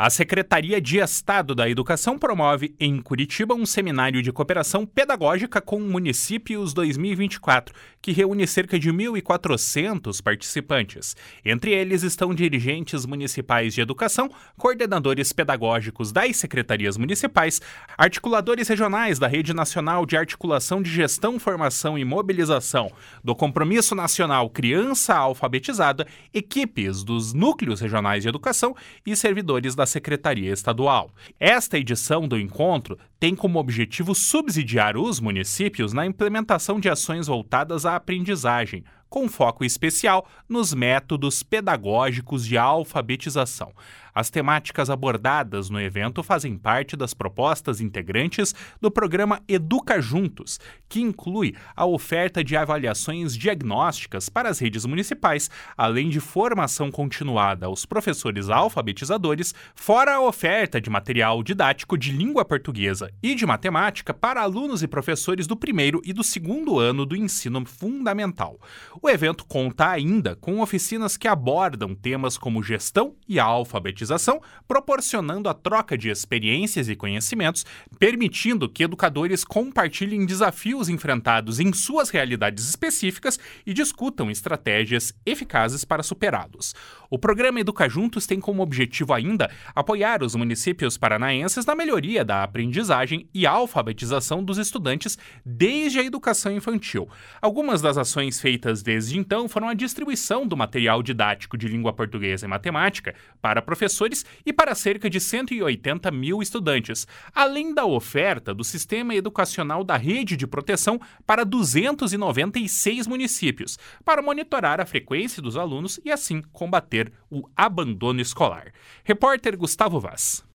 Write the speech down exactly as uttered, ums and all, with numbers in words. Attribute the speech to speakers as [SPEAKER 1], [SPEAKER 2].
[SPEAKER 1] A Secretaria de Estado da Educação promove, em Curitiba, um seminário de cooperação pedagógica com municípios dois mil e vinte e quatro, que reúne cerca de mil e quatrocentos participantes. Entre eles estão dirigentes municipais de educação, coordenadores pedagógicos das secretarias municipais, articuladores regionais da Rede Nacional de Articulação de Gestão, Formação e Mobilização do Compromisso Nacional Criança Alfabetizada, equipes dos núcleos regionais de educação e servidores da Secretaria Estadual. Esta edição do encontro tem como objetivo subsidiar os municípios na implementação de ações voltadas à aprendizagem, com foco especial nos métodos pedagógicos de alfabetização. As temáticas abordadas no evento fazem parte das propostas integrantes do programa Educa Juntos, que inclui a oferta de avaliações diagnósticas para as redes municipais, além de formação continuada aos professores alfabetizadores, fora a oferta de material didático de língua portuguesa e de matemática para alunos e professores do primeiro e do segundo ano do ensino fundamental. O evento conta ainda com oficinas que abordam temas como gestão e alfabetização, proporcionando a troca de experiências e conhecimentos, permitindo que educadores compartilhem desafios enfrentados em suas realidades específicas e discutam estratégias eficazes para superá-los. O programa Educa Juntos tem como objetivo ainda apoiar os municípios paranaenses na melhoria da aprendizagem e alfabetização dos estudantes desde a educação infantil. Algumas das ações feitas desde então foram a distribuição do material didático de língua portuguesa e matemática para professores e para cerca de cento e oitenta mil estudantes, além da oferta do sistema educacional da Rede de Proteção para duzentos e noventa e seis municípios, para monitorar a frequência dos alunos e assim combater o abandono escolar. Repórter Gustavo Vaz.